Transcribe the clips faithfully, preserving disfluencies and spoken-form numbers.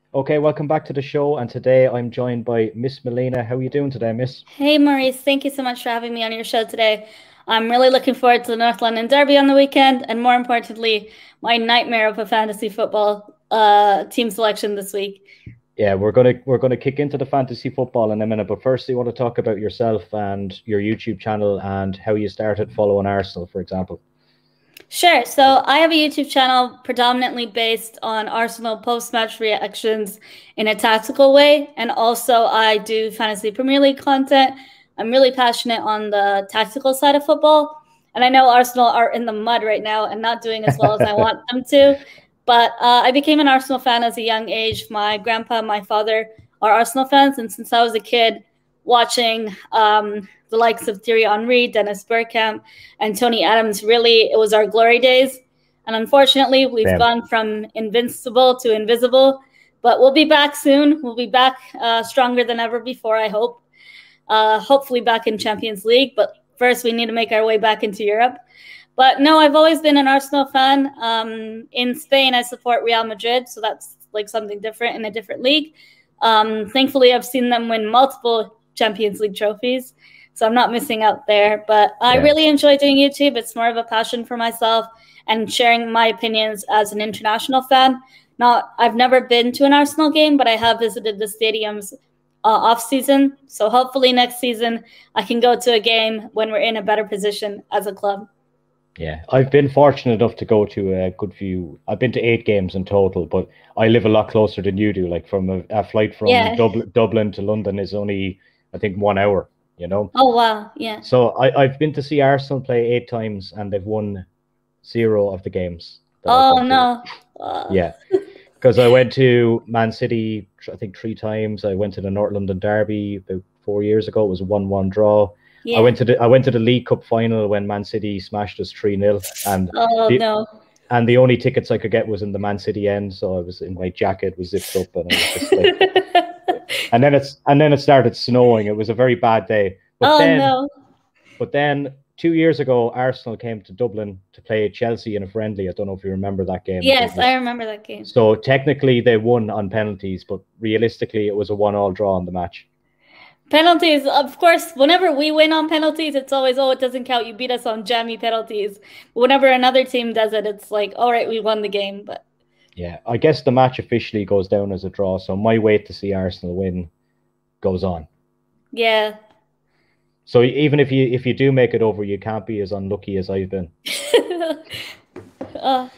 Okay, welcome back to the show. And today I'm joined by Miss Melina. How are you doing today, Miss? Hey Maurice, thank you so much for having me on your show today. I'm really looking forward to the North London Derby on the weekend, and more importantly, my nightmare of a fantasy football uh, team selection this week. Yeah, we're gonna we're gonna kick into the fantasy football in a minute, but first you want to talk about yourself and your YouTube channel and how you started following Arsenal, for example. Sure. So I have a YouTube channel predominantly based on Arsenal post-match reactions in a tactical way, and also I do fantasy Premier League content. I'm really passionate on the tactical side of football, and I know Arsenal are in the mud right now and not doing as well as I want them to. But uh, I became an Arsenal fan as a young age. My grandpa and my father are Arsenal fans, and since I was a kid, watching um, the likes of Thierry Henry, Dennis Bergkamp, and Tony Adams, really, it was our glory days. And unfortunately, we've Same. gone from invincible to invisible. But we'll be back soon. We'll be back uh, stronger than ever before, I hope. Uh, hopefully back in Champions League. But first, we need to make our way back into Europe. But no, I've always been an Arsenal fan. Um, in Spain, I support Real Madrid, so that's like something different in a different league. Um, thankfully, I've seen them win multiple Champions League trophies, so I'm not missing out there. But I Yeah. really enjoy doing YouTube. It's more of a passion for myself and sharing my opinions as an international fan. Not, I've never been to an Arsenal game, but I have visited the stadiums uh, off season. So hopefully next season I can go to a game when we're in a better position as a club. Yeah, I've been fortunate enough to go to a good few. I've been to eight games in total, but I live a lot closer than you do. Like from a, a flight from Yeah. Dublin, Dublin to London is only, I think, one hour, you know? Oh wow. Yeah. So I, I've been to see Arsenal play eight times and they've won zero of the games that I've Oh been to. no. Uh, Yeah, because I went to Man City, I think three times. I went to the North London Derby about four years ago. It was a one-one draw. I yeah. went to the I went to the League Cup final when Man City smashed us three nil, and Oh the no. and the only tickets I could get was in the Man City end, so I was in my jacket was zipped up, and I was just like, and then it's and then it started snowing. It was a very bad day. But Oh then no. but then two years ago, Arsenal came to Dublin to play Chelsea in a friendly. I don't know if you remember that game. It Yes, I was remember that game. so technically they won on penalties, but realistically it was a one-all draw on the match. Penalties, of course, whenever we win on penalties, it's always, oh, it doesn't count. You beat us on jammy penalties. Whenever another team does it, it's like, all right, we won the game. But Yeah, I guess the match officially goes down as a draw, so my wait to see Arsenal win goes on. yeah. So even if you if you do make it over, you can't be as unlucky as I've been. uh,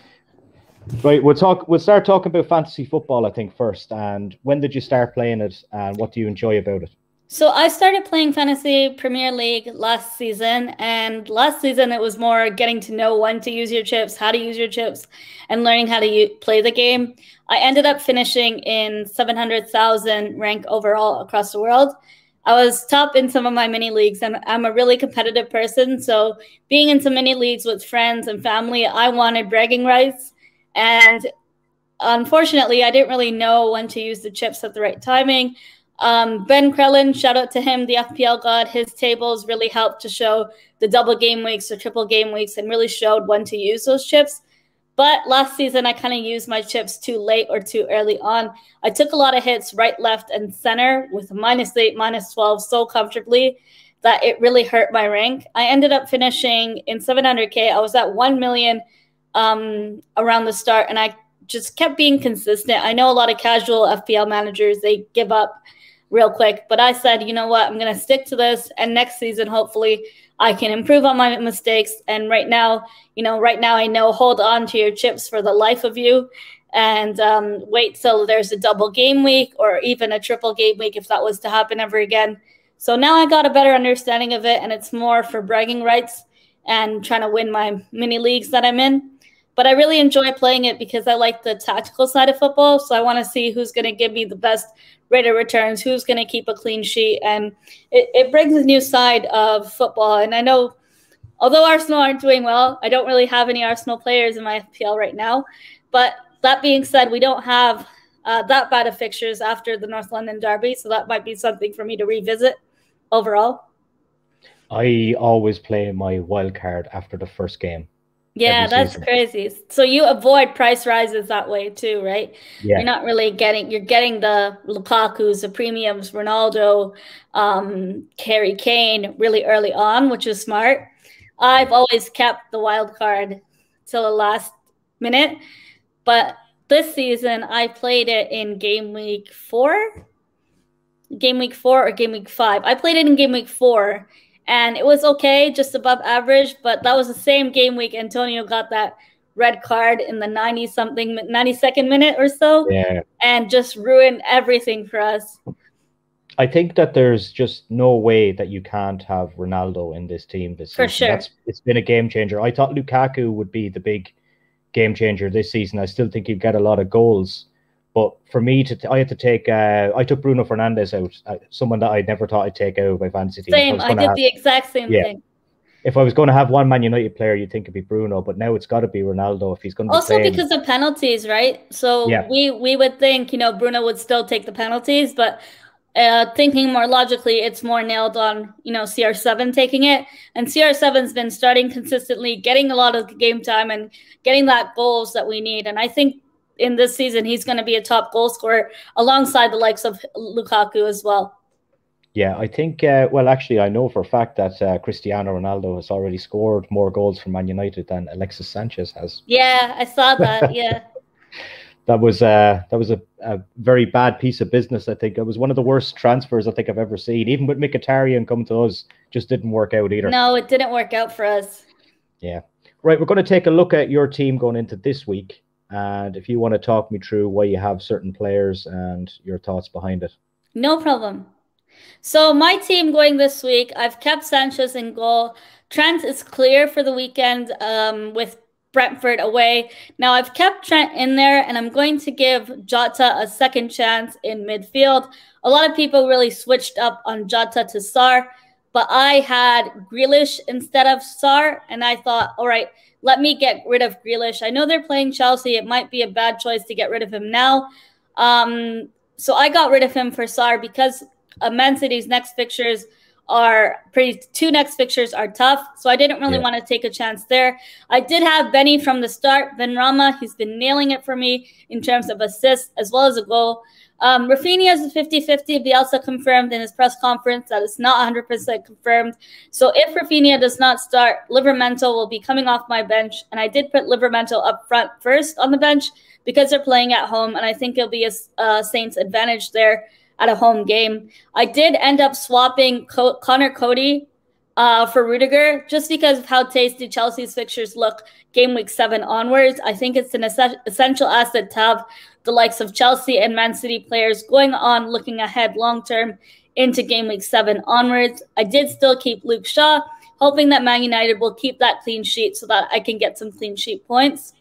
Right, we'll talk. We'll start talking about fantasy football, I think, first. And when did you start playing it, and what do you enjoy about it? So I started playing Fantasy Premier League last season, and last season it was more getting to know when to use your chips, how to use your chips, and learning how to u- play the game. I ended up finishing in seven hundred thousand rank overall across the world. I was top in some of my mini leagues, and I'm a really competitive person. So being in some mini leagues with friends and family, I wanted bragging rights. And unfortunately, I didn't really know when to use the chips at the right timing. Um, Ben Krellin, shout out to him, the F P L god. His tables really helped to show the double game weeks or triple game weeks and really showed when to use those chips. But last season, I kind of used my chips too late or too early on. I took a lot of hits right, left, and center with minus eight, minus twelve so comfortably that it really hurt my rank. I ended up finishing in seven hundred K. I was at one million um, around the start, and I just kept being consistent. I know a lot of casual F P L managers, they give up real quick. But I said, you know what, I'm going to stick to this. And next season, hopefully, I can improve on my mistakes. And right now, you know, right now I know hold on to your chips for the life of you and um, wait till there's a double game week or even a triple game week if that was to happen ever again. So now I got a better understanding of it, and it's more for bragging rights and trying to win my mini leagues that I'm in. But I really enjoy playing it because I like the tactical side of football. So I want to see who's going to give me the best rate of returns, who's going to keep a clean sheet. And it, it brings a new side of football. And I know, although Arsenal aren't doing well, I don't really have any Arsenal players in my F P L right now. But that being said, we don't have uh, that bad of fixtures after the North London Derby. So that might be something for me to revisit overall. I always play my wild card after the first game. Yeah, that's season. crazy. So you avoid price rises that way too, right? Yeah. You're not really getting, you're getting the Lukaku's, the premiums, Ronaldo, um, Harry Kane really early on, which is smart. I've always kept the wild card till the last minute, but this season I played it in game week four, game week four or game week five. I played it in game week four, and it was okay, just above average, but that was the same game week Antonio got that red card in the ninety something, ninety-second minute or so, yeah, and just ruined everything for us. I think that there's just no way that you can't have Ronaldo in this team this For season. sure. That's, it's been a game changer. I thought Lukaku would be the big game changer this season. I still think he'd get a lot of goals. But for me, to I had to take, uh, I took Bruno Fernandes out, uh, someone that I never thought I'd take out of my fantasy team. Same, I, I did have, the exact same yeah. thing. If I was going to have one Man United player, you'd think it'd be Bruno, but now it's got to be Ronaldo if he's going to be also playing. Because of penalties, right? So yeah. we we would think, you know, Bruno would still take the penalties, but uh, thinking more logically, it's more nailed on, you know, C R seven taking it. And C R seven's been starting consistently, getting a lot of game time and getting that goals that we need. And I think in this season, he's going to be a top goal scorer alongside the likes of Lukaku as well. Yeah, I think, uh, well, actually, I know for a fact that uh, Cristiano Ronaldo has already scored more goals for Man United than Alexis Sanchez has. Yeah, I saw that, yeah. That was, uh, that was a, a very bad piece of business, I think. It was one of the worst transfers I think I've ever seen. Even with Mkhitaryan coming to us, just didn't work out either. No, it didn't work out for us. Yeah. Right, we're going to take a look at your team going into this week. And if you want to talk me through why you have certain players and your thoughts behind it. No problem. So my team going this week, I've kept Sanchez in goal. Trent is clear for the weekend um, with Brentford away. Now I've kept Trent in there, and I'm going to give Jota a second chance in midfield. A lot of people really switched up on Jota to Sarr, but I had Grealish instead of Sarr, and I thought, all right, let me get rid of Grealish. I know they're playing Chelsea. It might be a bad choice to get rid of him now. Um, so I got rid of him for Sarr because uh, Man City's next fixtures are pretty, two next fixtures are tough. So I didn't really yeah. want to take a chance there. I did have Benny from the start, Benrahma. He's been nailing it for me in terms of assists as well as a goal. Um, Rafinha is a fifty fifty. Bielsa confirmed in his press conference that it's not one hundred percent confirmed. So if Rafinha does not start, Livramento will be coming off my bench. And I did put Livramento up front first on the bench because they're playing at home. And I think it'll be a, a Saints advantage there at a home game. I did end up swapping Co Connor Cody uh, for Rudiger just because of how tasty Chelsea's fixtures look game week seven onwards. I think it's an es essential asset to have the likes of Chelsea and Man City players going on, looking ahead long-term into game week seven onwards. I did still keep Luke Shaw, hoping that Man United will keep that clean sheet so that I can get some clean sheet points.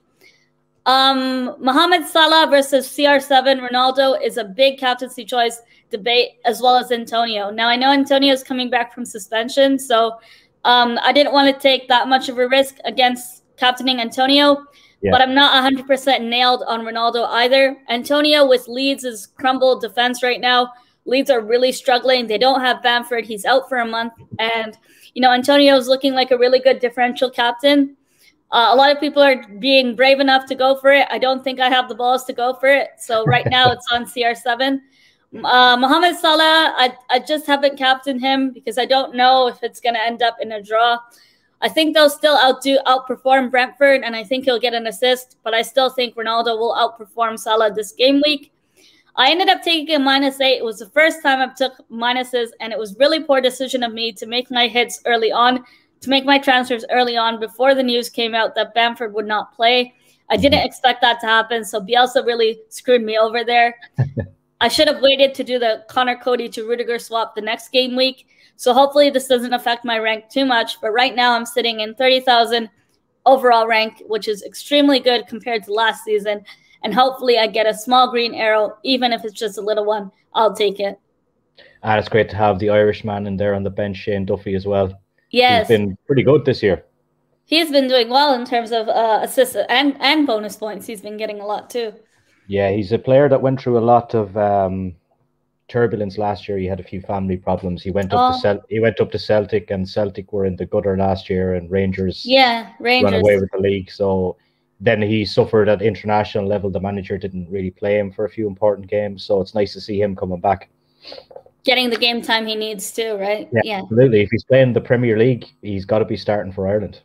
Um, Mohamed Salah versus C R seven Ronaldo is a big captaincy choice debate, as well as Antonio. Now, I know Antonio is coming back from suspension, so um, I didn't want to take that much of a risk against captaining Antonio. Yeah. But I'm not one hundred percent nailed on Ronaldo either. Antonio with Leeds' crumbled defense right now. Leeds are really struggling. They don't have Bamford. He's out for a month. And, you know, Antonio's looking like a really good differential captain. Uh, a lot of people are being brave enough to go for it. I don't think I have the balls to go for it. So right now it's on C R seven. Uh, Mohamed Salah, I, I just haven't captained him because I don't know if it's going to end up in a draw. I think they'll still outdo outperform Brentford, and I think he'll get an assist, but I still think Ronaldo will outperform Salah this game week. I ended up taking a minus eight. It was the first time I've took minuses, and it was really poor decision of me to make my hits early on, to make my transfers early on before the news came out that Bamford would not play. I didn't expect that to happen, so Bielsa really screwed me over there. I should have waited to do the Connor Cody to Rudiger swap the next game week. So hopefully this doesn't affect my rank too much. But right now I'm sitting in thirty thousand overall rank, which is extremely good compared to last season. And hopefully I get a small green arrow, even if it's just a little one. I'll take it. And it's great to have the Irishman in there on the bench, Shane Duffy, as well. Yes. He's been pretty good this year. He's been doing well in terms of uh, assists and, and bonus points. He's been getting a lot too. Yeah, he's a player that went through a lot of um, turbulence last year. He had a few family problems. He went up Oh. to Cel- he went up to Celtic, and Celtic were in the gutter last year, and Rangers yeah, Rangers ran away with the league. So then he suffered at international level. The manager didn't really play him for a few important games. So it's nice to see him coming back. Getting the game time he needs too, right? Yeah, yeah. absolutely. If he's playing the Premier League, he's got to be starting for Ireland.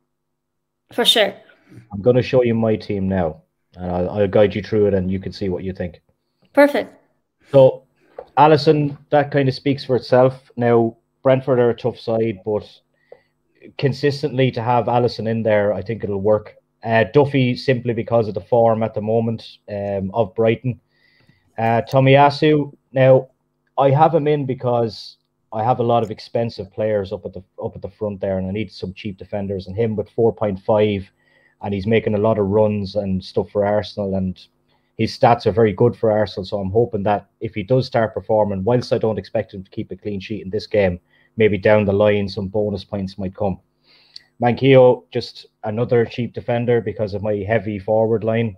For sure. I'm going to show you my team now, and I'll, I'll guide you through it, and you can see what you think. Perfect. So, Alisson, that kind of speaks for itself. Now, Brentford are a tough side, but consistently to have Alisson in there, I think it'll work. Uh, Duffy, simply because of the form at the moment um, of Brighton. Uh, Tomiyasu, now, I have him in because I have a lot of expensive players up at the up at the front there, and I need some cheap defenders. And him with four point five, and he's making a lot of runs and stuff for Arsenal, and his stats are very good for Arsenal. So I'm hoping that if he does start performing, whilst I don't expect him to keep a clean sheet in this game, maybe down the line some bonus points might come. Manquillo, just another cheap defender because of my heavy forward line.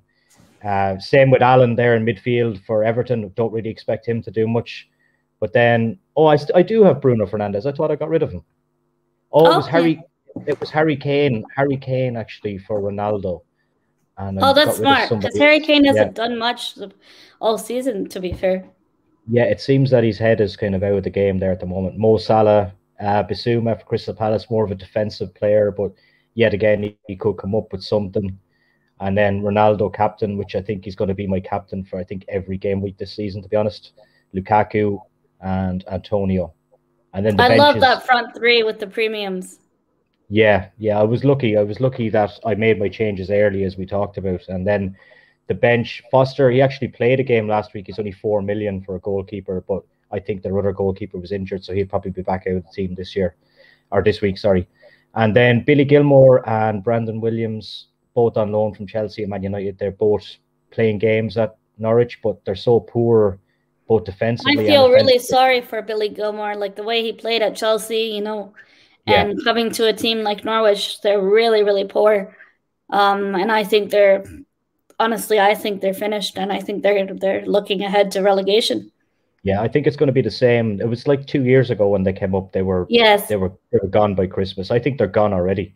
Uh, same with Allen there in midfield for Everton. Don't really expect him to do much. But then, oh, I, I do have Bruno Fernandes. I thought I got rid of him. Oh, it okay. was Harry. It was Harry Kane. Harry Kane actually for Ronaldo. And oh, that's smart because Harry Kane hasn't yeah. done much all season. To be fair. Yeah, it seems that his head is kind of out of the game there at the moment. Mo Salah, uh, Bissouma for Crystal Palace, more of a defensive player, but yet again he, he could come up with something. And then Ronaldo captain, which I think he's going to be my captain for I think every game week this season. To be honest, Lukaku and Antonio, and then the I benches. love that front three with the premiums. Yeah, yeah, I was lucky. I was lucky that I made my changes early, as we talked about, and then the bench. Foster, he actually played a game last week. He's only four million for a goalkeeper, but I think their other goalkeeper was injured, so he'll probably be back out of the team this year, or this week, sorry. And then Billy Gilmore and Brandon Williams, both on loan from Chelsea and Man United. They're both playing games at Norwich, but they're so poor. Both defensively. I feel really sorry for Billy Gilmore, like the way he played at Chelsea, you know, and yeah. coming to a team like Norwich, they're really, really poor. Um, and I think they're, honestly, I think they're finished, and I think they're they're looking ahead to relegation. Yeah, I think it's going to be the same. It was like two years ago when they came up. They were yes, they were they were gone by Christmas. I think they're gone already.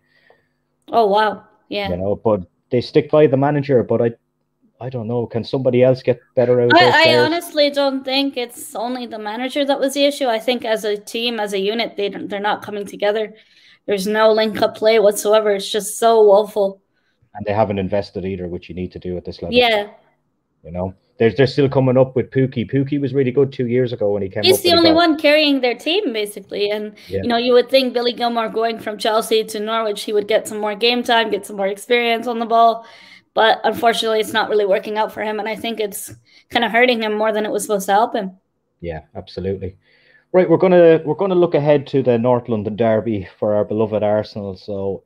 Oh wow, yeah. You know, but they stick by the manager. But I. I don't know. Can somebody else get better out of those I, I players? honestly don't think it's only the manager that was the issue. I think as a team, as a unit, they don't, they're not coming together. There's no link-up play whatsoever. It's just so woeful. And they haven't invested either, which you need to do at this level. Yeah. You know, they're, they're still coming up with Pookie. Pookie was really good two years ago when he came He's up. He's the only one carrying their team, basically. And, yeah. you know, you would think Billy Gilmore going from Chelsea to Norwich, he would get some more game time, get some more experience on the ball. But unfortunately, it's not really working out for him. And I think it's kind of hurting him more than it was supposed to help him. Yeah, absolutely. Right, we're gonna we're gonna look ahead to the North London derby for our beloved Arsenal. So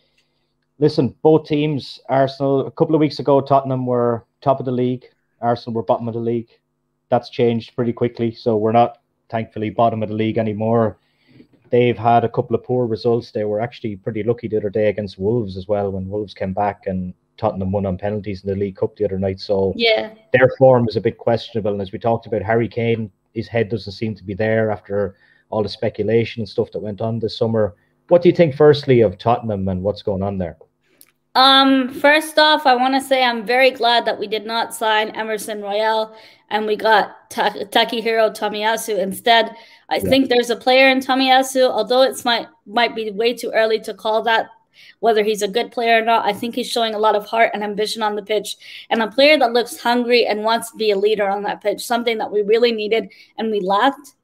listen, both teams, Arsenal, a couple of weeks ago, Tottenham were top of the league. Arsenal were bottom of the league. That's changed pretty quickly. So we're not, thankfully, bottom of the league anymore. They've had a couple of poor results. They were actually pretty lucky the other day against Wolves as well, when Wolves came back and Tottenham won on penalties in the League Cup the other night. So yeah, their form is a bit questionable. And as we talked about, Harry Kane, his head doesn't seem to be there after all the speculation and stuff that went on this summer. What do you think, firstly, of Tottenham and what's going on there? Um, first off, I want to say I'm very glad that we did not sign Emerson Royale and we got Ta Takehiro Tomiyasu instead. I yeah. think there's a player in Tomiyasu, although it's might might be way too early to call that whether he's a good player or not. I think he's showing a lot of heart and ambition on the pitch, and a player that looks hungry and wants to be a leader on that pitch, something that we really needed and we lacked.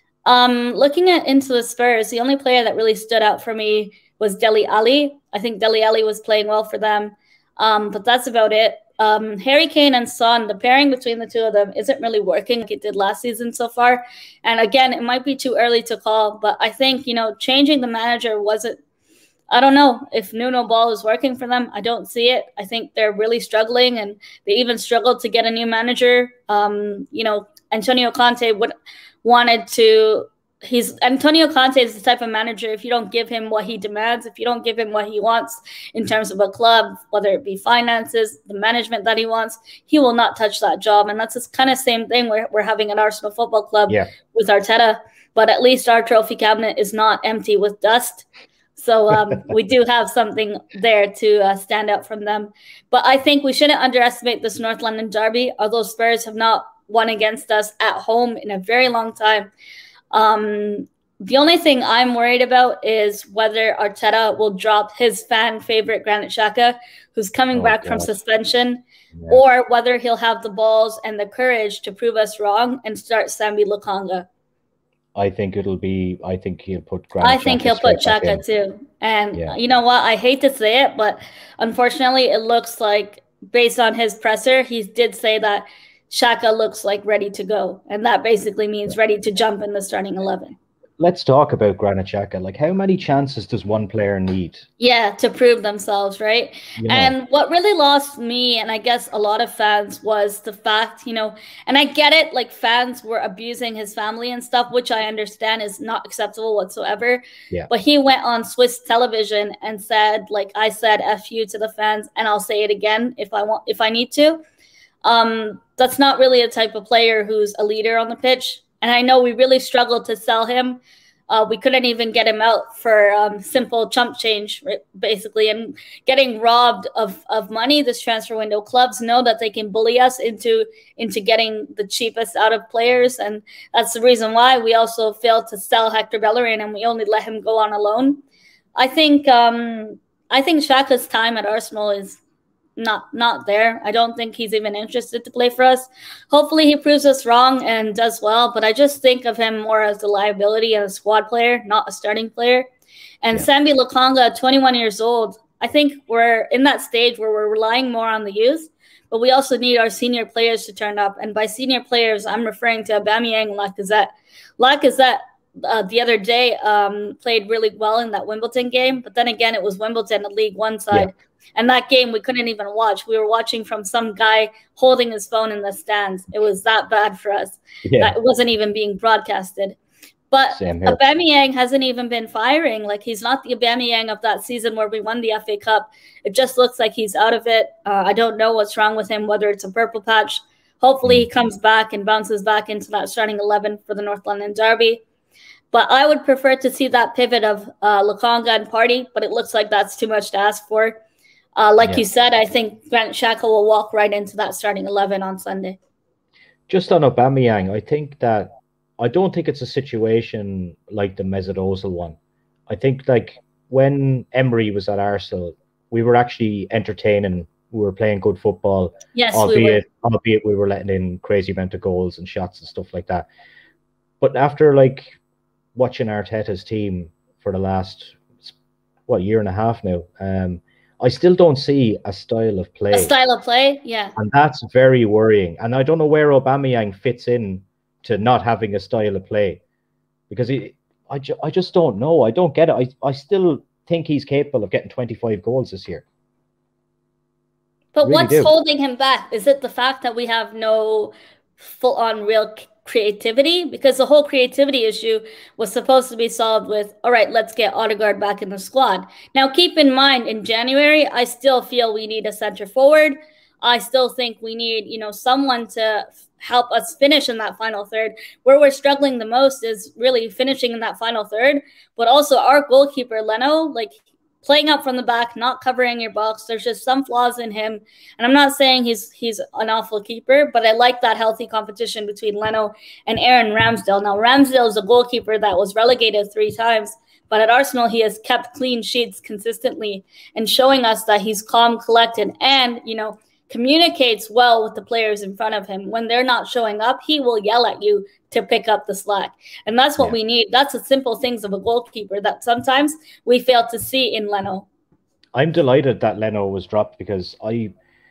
Um, looking at into the Spurs, the only player that really stood out for me was Dele Alli. I think Dele Alli was playing well for them, um, but that's about it. Um, Harry Kane and Son, the pairing between the two of them isn't really working like it did last season so far. And again, it might be too early to call, but I think, you know, changing the manager wasn't, I don't know if Nuno Ball is working for them. I don't see it. I think they're really struggling, and they even struggled to get a new manager. Um, you know, Antonio Conte would wanted to he's Antonio Conte is the type of manager, if you don't give him what he demands, if you don't give him what he wants in terms of a club, whether it be finances, the management that he wants, he will not touch that job. And that's the kind of same thing we're, we're having at Arsenal Football Club yeah. with Arteta. But at least our trophy cabinet is not empty with dust. So um, we do have something there to uh, stand out from them. But I think we shouldn't underestimate this North London derby, although Spurs have not won against us at home in a very long time. Um, the only thing I'm worried about is whether Arteta will drop his fan favorite Granit Xhaka, who's coming oh, back God. from suspension, yeah. or whether he'll have the balls and the courage to prove us wrong and start Sambi Lokonga. I think it'll be, I think he'll put Granit I think Xhaka he'll put Xhaka too. And yeah. you know what? I hate to say it, but unfortunately it looks like, based on his presser, he did say that Xhaka looks like ready to go. And that basically means ready to jump in the starting eleven. Let's talk about Granit Xhaka. Like, how many chances does one player need? Yeah, to prove themselves, right? You know. And what really lost me, and I guess a lot of fans, was the fact, you know, and I get it, like fans were abusing his family and stuff, which I understand is not acceptable whatsoever. Yeah. But he went on Swiss television and said, like, I said F you to the fans, and I'll say it again if I want, if I need to. Um, that's not really a type of player who's a leader on the pitch. And I know we really struggled to sell him. Uh, we couldn't even get him out for um, simple chump change, basically, and getting robbed of, of money this transfer window. Clubs know that they can bully us into, into getting the cheapest out of players. And that's the reason why we also failed to sell Hector Bellerin and we only let him go on a loan. I think, um, I think Xhaka's time at Arsenal is not not there. I don't think he's even interested to play for us. Hopefully he proves us wrong and does well, but I just think of him more as a liability and a squad player, not a starting player. And yeah. Sambi Lokonga, twenty-one years old, I think we're in that stage where we're relying more on the youth, but we also need our senior players to turn up. And by senior players, I'm referring to Aubameyang and Lacazette. Lacazette uh, the other day um, played really well in that Wimbledon game, but then again, it was Wimbledon, a League One side. Yeah. And that game we couldn't even watch. We were watching from some guy holding his phone in the stands. It was that bad for us. Yeah. That it wasn't even being broadcasted. But Aubameyang hasn't even been firing. Like, he's not the Aubameyang of that season where we won the F A Cup. It just looks like he's out of it. Uh, I don't know what's wrong with him, whether it's a purple patch. Hopefully he comes back and bounces back into that starting eleven for the North London derby. But I would prefer to see that pivot of uh, Lokonga and Partey, but it looks like that's too much to ask for. Uh, like yeah. you said, I think Granit Xhaka will walk right into that starting eleven on Sunday. Just on Aubameyang, I think that I don't think it's a situation like the Mesut Ozil one. I think like when Emery was at Arsenal, we were actually entertaining. We were playing good football. Yes, albeit, we were. albeit we were letting in crazy amount of goals and shots and stuff like that. But after like watching Arteta's team for the last what year and a half now, um. I still don't see a style of play. A style of play, yeah. And that's very worrying. And I don't know where Aubameyang fits in to not having a style of play. Because he, I, ju I just don't know. I don't get it. I, I still think he's capable of getting twenty-five goals this year. But really what's do. holding him back? Is it the fact that we have no full-on real creativity? Because the whole creativity issue was supposed to be solved with, all right, let's get Odegaard back in the squad. Now, keep in mind, in January, I still feel we need a center forward. I still think we need, you know, someone to help us finish in that final third. Where we're struggling the most is really finishing in that final third, but also our goalkeeper, Leno, like, playing up from the back, not covering your box. There's just some flaws in him. And I'm not saying he's he's an awful keeper, but I like that healthy competition between Leno and Aaron Ramsdale. Now, Ramsdale is a goalkeeper that was relegated three times, but at Arsenal, he has kept clean sheets consistently and showing us that he's calm, collected, and, you know, communicates well with the players in front of him. When they're not showing up, he will yell at you to pick up the slack. And that's what yeah. we need. That's the simple things of a goalkeeper that sometimes we fail to see in Leno. I'm delighted that Leno was dropped because I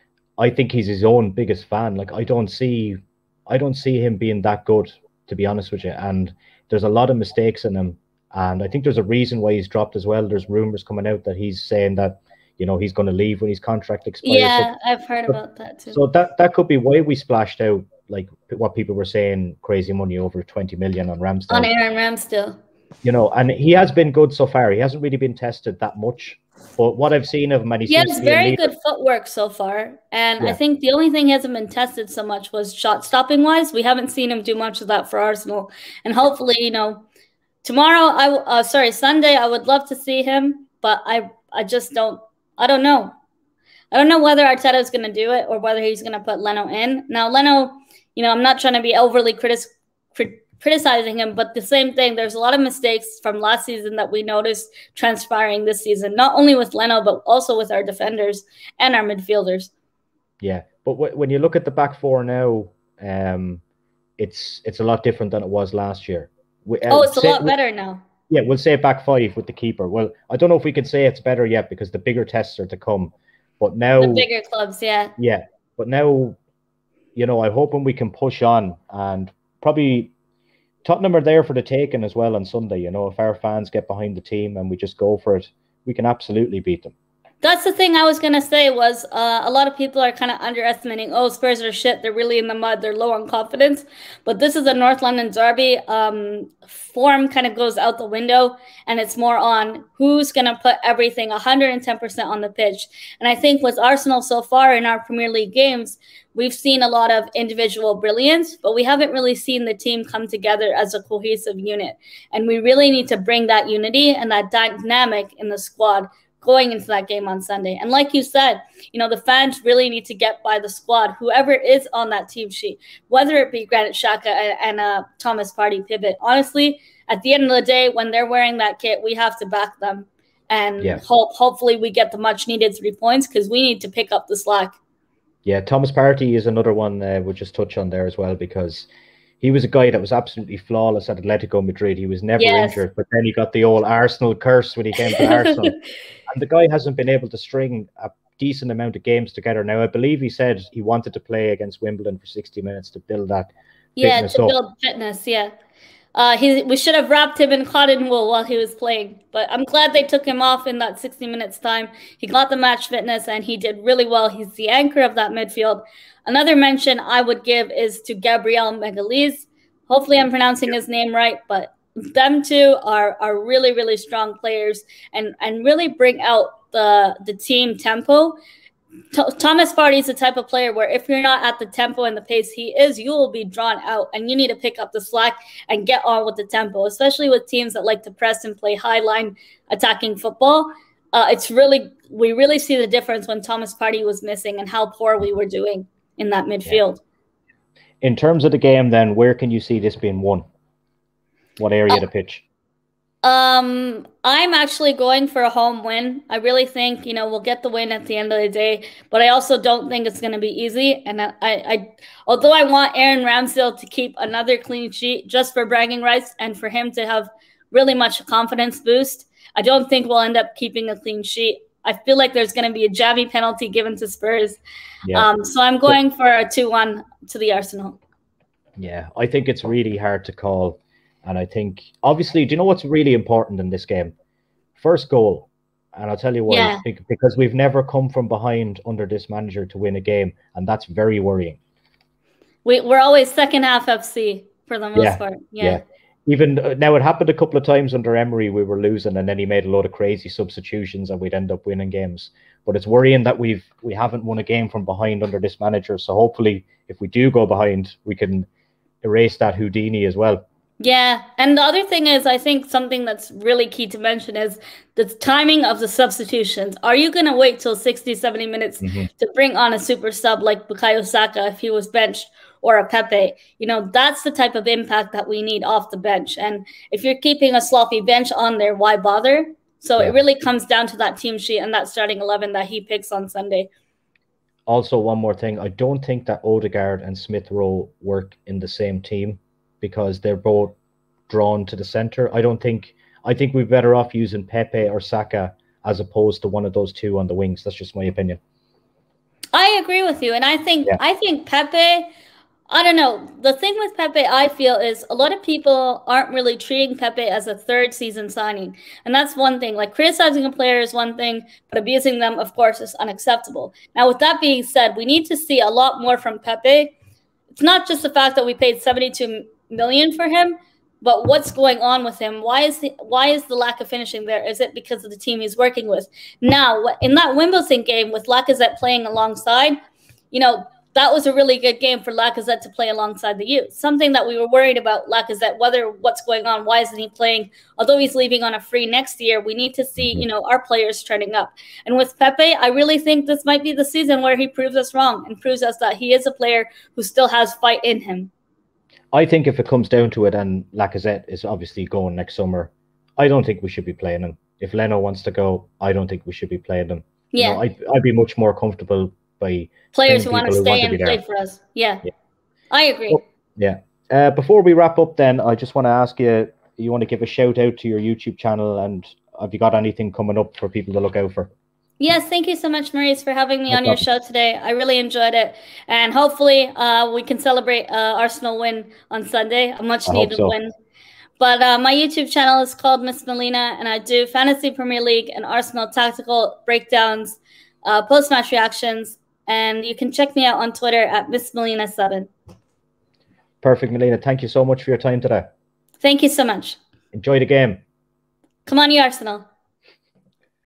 I think he's his own biggest fan. Like I don't see I don't see him being that good, to be honest with you. And there's a lot of mistakes in him. And I think there's a reason why he's dropped as well. There's rumors coming out that he's saying that, you know, he's going to leave when his contract expires. Yeah, so, I've heard so, about that too. So that, that could be why we splashed out like what people were saying, crazy money over twenty million on Ramsdale. On Aaron Ramsdale. You know, and he has been good so far. He hasn't really been tested that much. But what I've seen of him, and he, he seems has to be very good footwork so far. And yeah. I think the only thing he hasn't been tested so much was shot stopping wise. We haven't seen him do much of that for Arsenal. And hopefully, you know, tomorrow, I uh, sorry, Sunday, I would love to see him, but I I just don't, I don't know. I don't know whether Arteta is going to do it or whether he's going to put Leno in. Now, Leno, you know, I'm not trying to be overly critic, crit criticizing him, but the same thing, there's a lot of mistakes from last season that we noticed transpiring this season, not only with Leno, but also with our defenders and our midfielders. Yeah, but when you look at the back four now, um, it's it's a lot different than it was last year. We, uh, oh, it's a say, lot better now. Yeah, we'll say back five with the keeper. Well, I don't know if we can say it's better yet because the bigger tests are to come. But now... The bigger clubs, yeah. Yeah, but now, you know, I'm hoping we can push on, and probably Tottenham are there for the taking as well on Sunday. You know, if our fans get behind the team and we just go for it, we can absolutely beat them. That's the thing I was going to say was uh, a lot of people are kind of underestimating, oh, Spurs are shit. They're really in the mud. They're low on confidence. But this is a North London derby. Um, form kind of goes out the window, and it's more on who's going to put everything one hundred ten percent on the pitch. And I think with Arsenal so far in our Premier League games, we've seen a lot of individual brilliance, but we haven't really seen the team come together as a cohesive unit. And we really need to bring that unity and that dynamic in the squad going into that game on Sunday. And like you said, you know, the fans really need to get by the squad, whoever is on that team sheet, whether it be Granit Xhaka and, and uh, Thomas Partey pivot. Honestly, at the end of the day, when they're wearing that kit, we have to back them. And yeah. hope hopefully we get the much needed three points because we need to pick up the slack. Yeah, Thomas Partey is another one uh, we'll just touch on there as well, because he was a guy that was absolutely flawless at Atletico Madrid. He was never yes. injured, but then he got the old Arsenal curse when he came to Arsenal. And the guy hasn't been able to string a decent amount of games together. Now, I believe he said he wanted to play against Wimbledon for sixty minutes to build that yeah, fitness to up. build fitness, yeah. Uh, he, we should have wrapped him in cotton wool while he was playing. But I'm glad they took him off in that sixty minutes time. He got the match fitness, and he did really well. He's the anchor of that midfield. Another mention I would give is to Gabriel Magalhaes. Hopefully I'm pronouncing his name right, but them two are are really, really strong players and, and really bring out the, the team tempo. T Thomas Partey is the type of player where if you're not at the tempo and the pace he is, you will be drawn out, and you need to pick up the slack and get on with the tempo, especially with teams that like to press and play high line attacking football. Uh, it's really, we really see the difference when Thomas Partey was missing and how poor we were doing in that midfield. Yeah. In terms of the game, then, where can you see this being won? What area uh, of the pitch? Um, I'm actually going for a home win. I really think, you know, we'll get the win at the end of the day, but I also don't think it's going to be easy. And I, I, although I want Aaron Ramsdale to keep another clean sheet just for bragging rights and for him to have really much confidence boost, I don't think we'll end up keeping a clean sheet. I feel like there's going to be a jammy penalty given to Spurs. Yeah. Um, so I'm going for a two one to the Arsenal. Yeah, I think it's really hard to call. And I think, obviously, do you know what's really important in this game? First goal. And I'll tell you why. Yeah. Because we've never come from behind under this manager to win a game. And that's very worrying. We, we're always second half F C for the most yeah. part. Yeah. yeah. Even uh, now, it happened a couple of times under Emery. We were losing, and then he made a load of crazy substitutions, and we'd end up winning games. But it's worrying that we've we haven't won a game from behind under this manager. So hopefully, if we do go behind, we can erase that Houdini as well. Yeah, and the other thing is, I think something that's really key to mention is the timing of the substitutions. Are you going to wait till sixty, seventy minutes mm-hmm. to bring on a super sub like Bukayo Saka if he was benched, or a Pepe? You know, that's the type of impact that we need off the bench. And if you're keeping a sloppy bench on there, why bother? So yeah. it really comes down to that team sheet and that starting eleven that he picks on Sunday. Also, one more thing. I don't think that Odegaard and Smith Rowe work in the same team, because they're both drawn to the center. I don't think, I think we're better off using Pepe or Saka as opposed to one of those two on the wings. That's just my opinion. I agree with you. And I think, yeah. I think Pepe, I don't know. The thing with Pepe, I feel, is a lot of people aren't really treating Pepe as a third season signing. And that's one thing. Like, criticizing a player is one thing, but abusing them, of course, is unacceptable. Now, with that being said, we need to see a lot more from Pepe. it's not just the fact that we paid seventy-two million for him, but what's going on with him? Why is the, why is the lack of finishing there? Is it because of the team he's working with? Now, in that Wimbledon game with Lacazette playing alongside, you know, that was a really good game for Lacazette to play alongside the youth. Something that we were worried about Lacazette, whether what's going on, why isn't he playing? Although he's leaving on a free next year, we need to see, you know, our players trending up. And with Pepe, I really think this might be the season where he proves us wrong and proves us that he is a player who still has fight in him. I think if it comes down to it, and Lacazette is obviously going next summer, I don't think we should be playing him. If Leno wants to go, I don't think we should be playing him. Yeah, you know, I'd, I'd be much more comfortable by players who want to stay and play for us. Yeah, yeah. I agree. Oh, yeah. Uh, before we wrap up, then I just want to ask you: you want to give a shout out to your YouTube channel, and have you got anything coming up for people to look out for? Yes, thank you so much, Maurice, for having me no on problem. your show today. I really enjoyed it. And hopefully uh, we can celebrate uh, Arsenal win on Sunday, a much-needed so. win. But uh, my YouTube channel is called Miss Melina, and I do Fantasy Premier League and Arsenal tactical breakdowns, uh, post-match reactions, and you can check me out on Twitter at Miss Melina seven. Perfect, Melina. Thank you so much for your time today. Thank you so much. Enjoy the game. Come on, you Arsenal.